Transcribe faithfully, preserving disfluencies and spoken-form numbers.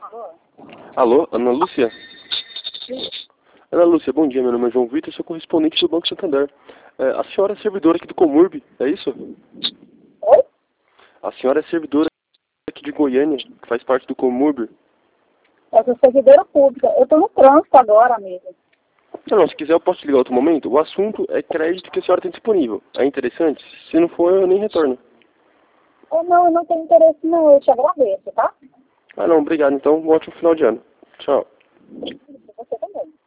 Alô? Alô, Ana Lúcia? Sim. Ana Lúcia, bom dia, meu nome é João Vitor, sou correspondente do Banco Santander. É, a senhora é servidora aqui do Comurb, é isso? Oi? A senhora é servidora aqui de Goiânia, que faz parte do Comurb. Eu sou servidora pública. Eu estou no trânsito agora, amigo. Não, não, se quiser eu posso te ligar outro momento. O assunto é crédito que a senhora tem disponível. É interessante? Se não for, eu nem retorno. Eu não, eu não tenho interesse não. Eu te agradeço, tá? Ah não, obrigado. Então, um ótimo final de ano. Tchau. Você também.